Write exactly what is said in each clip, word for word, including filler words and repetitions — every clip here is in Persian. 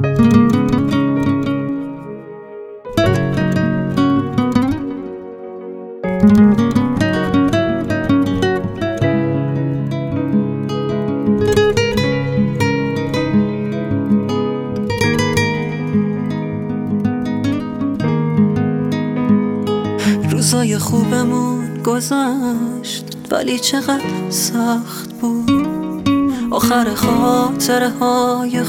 روزای خوبمون گذشت ولی چقدر سخت بود. آخر خاطره های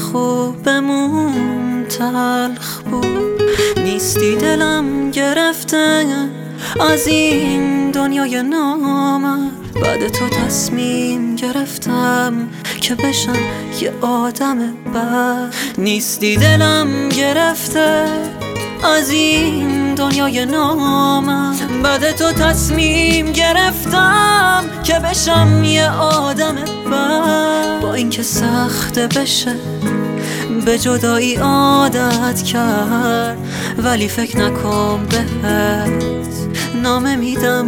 خوبمون تلخ بود. نیستی دلم گرفته از این دنیای نامرد. بعد تو تصمیم گرفتم که بشم یه آدم بد. نیستی دلم گرفته از این دنیای نامرد. بعد تو تصمیم گرفتم که بشم یه آدم بد. با اینکه سخته بشه به جدایی عادت کرد، ولی فکر نکن بهت نامه میدم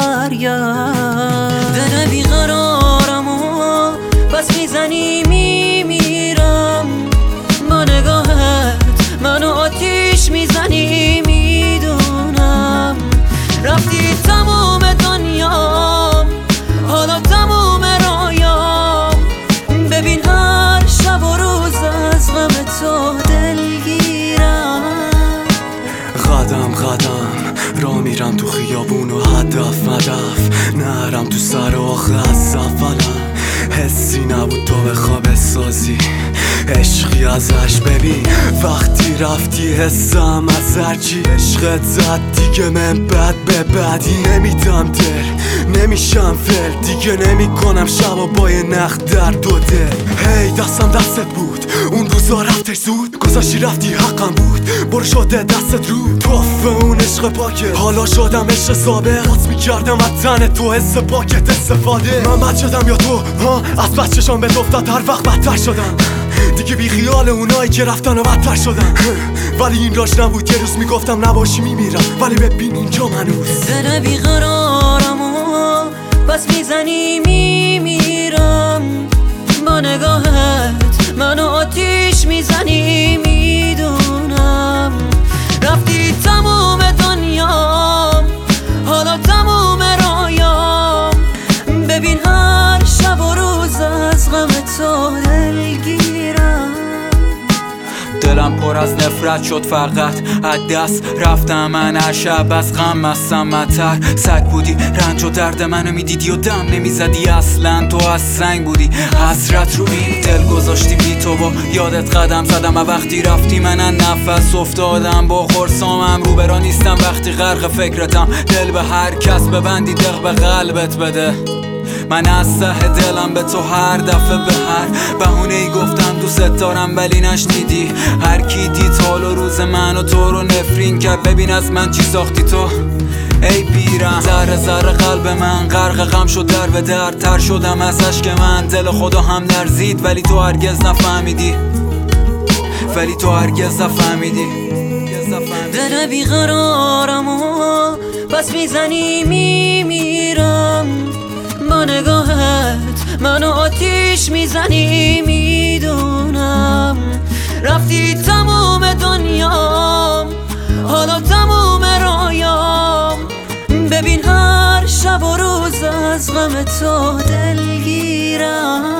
برگرد. دل بیقرارمو پس میزنی میمیرم. با نگاهت منو آتیش میزنی میدونم. رفتی تموم دنیام، حالا تموم رایام. ببین هر شب و روز از غم تو دلگیرم. قدم قدم را میرم تو خیابون و هدف مدف نرم تو سر آخه از اولم. حسی نبود تو بخوا بسازی عشقی ازش. ببین وقتی رفتی حسم از هرچی عشقت زد دیگه من بد به بدی نمیدم دل نمیشم فل دیگه نمی کنم شبا با یه نخ در دو دل. هی دستم دستت بود اون روزا رفتش زود گذاشتی رفتی حقم بود برو شده دستت رو توفه اون عشق پاکه. حالا شدم عشق سابق حس میکردم از تن تو حس پاکت استفاده. من بد شدم یا تو ها از بچه‌شان به افتاد هر وقت بدتر شدم دیگه بی خیال اونایی که رفتن و بدتر شدن. ولی این راش نبود یه روز میگفتم نباشی میمیرم ولی ببین اینجا منوز. دل بیقرارمو پس میزنی میمیرم. با نگاهت منو آتیش میزنی میدونم. رفتی تموم دنیام، حالا تموم رایام. ببین هر شب و روز از غم تو دلگیرم. دلم پر از نفرت شد فقط از دست رفتم من هر شب از غم مستم متر. سگ بودی رنج و درد منو میدیدی و دم نمیزدی اصلا تو از سنگ بودی. حسرت رو این دل گذاشتی بی تو و یادت قدم زدم. و وقتی رفتی من از نفس افتادم با خرسامم. رو برا نیستم وقتی غرق فکرتم. دل به هر کس ببندی دق به قلبت بده. من از ته دلم به تو هر دفعه به هر بهونه ای گفتم دوست دارم ولی نشنیدی. هر کی دید حال و روز من و تو رو نفرین کرد. ببین از من چی ساختی تو ای بیرم. ذره ذره قلب من غرق غم شد در به در. تر شدم از اشک من دل خدا هم لرزید. ولی تو هرگز نفهمیدی ولی تو هرگز نفهمیدی. دل بیقرارمو پس میزنی میمیرم. با نگاهت منو آتیش میزنی میدونم. رفتی تموم دنیام، حالا تموم رایام. ببین هر شب و روز از غم تو دلگیرم.